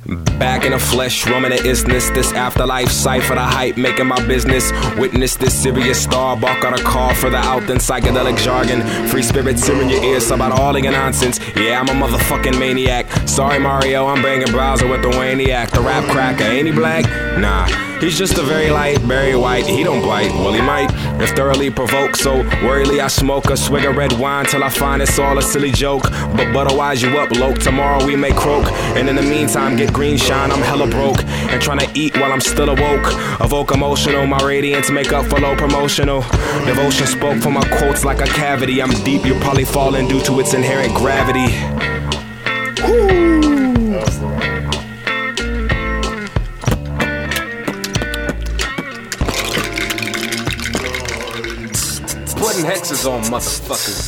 Back in the flesh, roaming the isness. This afterlife, cipher the hype, making my business. Witness this serious star, bark on a call further out than psychedelic jargon. Free spirits in your ears about all the nonsense. Yeah, I'm a motherfucking maniac. Sorry Mario, I'm banging browser with the Waniac. The rap cracker, ain't he black? Nah, he's just a very light, very white. He don't bite, well he might, if thoroughly provoked. So worryly I smoke a swig of red wine till I find it's all a silly joke. But otherwise you up, loke. Tomorrow we may croak, and in the meantime get green shine. I'm hella broke and trying to eat while I'm still awoke. Evoke emotional, my radiance make up for low promotional. Devotion spoke for my quotes like a cavity. I'm deep, you're probably falling due to its inherent gravity. Woo! Putting hexes on motherfuckers.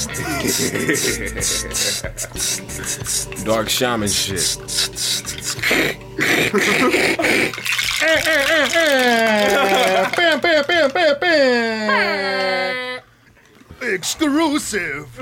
Dark shaman shit. Bam, bam, bam, bam, bam. Exclusive.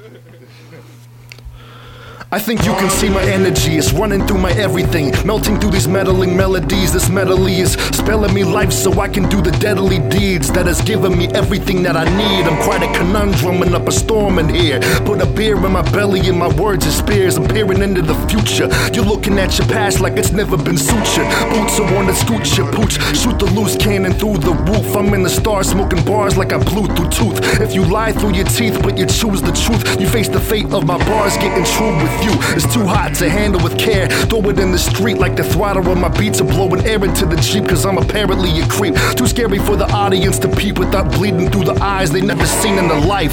I think you can see my energy, it's running through my everything, melting through these meddling melodies. This melody is spelling me life so I can do the deadly deeds that has given me everything that I need. I'm quite a conundrum and up a storm in here. Put a beer in my belly and my words are spears. I'm peering into the future. You're looking at your past like it's never been sutured. Boots are on the scooch, pooch. Shoot the loose cannon through the roof. I'm in the stars smoking bars like I blew through tooth. If you lie through your teeth but you choose the truth, you face the fate of my bars getting true with you. It's too hot to handle with care. Throw it in the street like the throttle on my beats are blowing air into the Jeep, cause I'm apparently a creep. Too scary for the audience to peep without bleeding through the eyes they never seen in their life.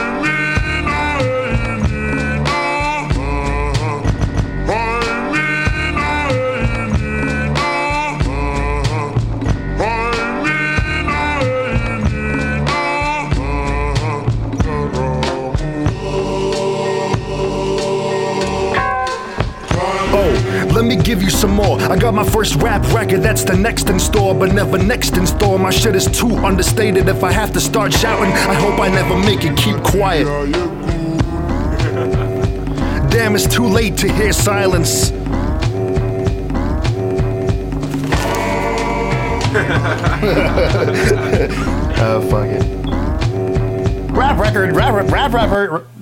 Let me give you some more. I got my first rap record, that's the next in store, but never next in store. My shit is too understated. If I have to start shouting, I hope I never make it. Keep quiet. Damn, it's too late to hear silence. Oh, fuck it. Rap record.